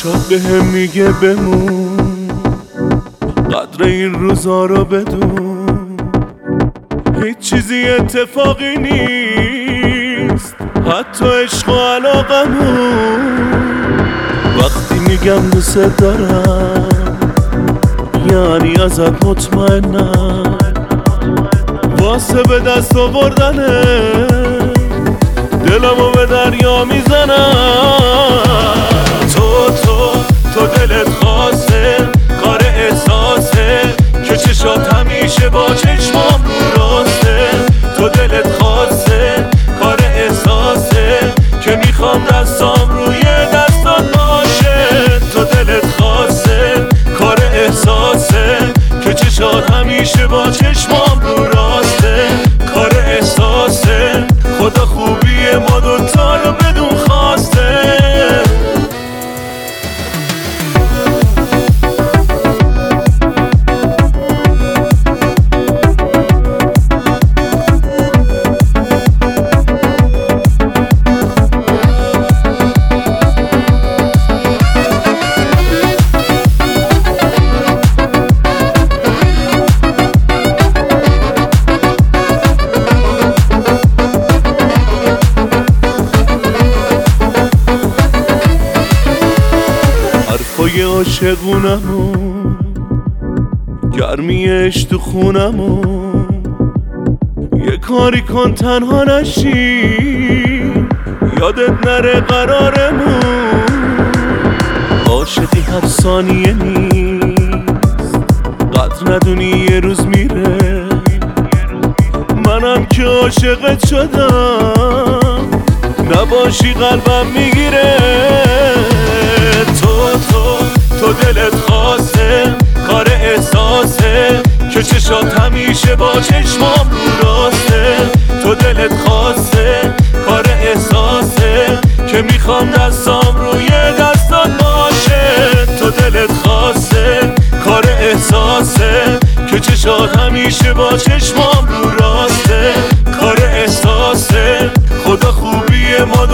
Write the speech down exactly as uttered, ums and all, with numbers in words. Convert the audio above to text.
چشات به هم میگه بمون، قدر این روزا رو بدون. هیچ چیزی اتفاقی نیست، حتی عشق و علاقمون. وقتی میگم دوست دارم یعنی ازت مطمئنم، واسه به دست آوردنه دلمو به دریا میزنم. تو تو تو دلت خواسته، کار احساسه که چشات همیشه با چشمام رو راسته. تو دلت خواسته، کار احساسه که میخوام دستام روی دستات باشه. تو دلت خواسته، کار احساسه که چشات همیشه با چشمام رو راسته. کار احساسه، خدا خوبی ما دوتا رو بدون خواسته. حرفای عاشقونمون، گرمیش تو خونمون. یه کاری کن تنها نشی، یادت نره قرارمون. عاشقی هر ثانیه نیست، قدر ندونی یه روز میره. منم که عاشقت شدم، نباشی قلبم میگیره. تو تو تو دلت خواسته، کار احساسه که چشات همیشه با چشمام رو راسته. تو دلت خواسته، کار احساسه که میخوام دستام روی دستات باشه. تو دلت خواسته، کار احساسه که چشات همیشه با چشمام رو راسته. کار احساسه، خدا خوبی ما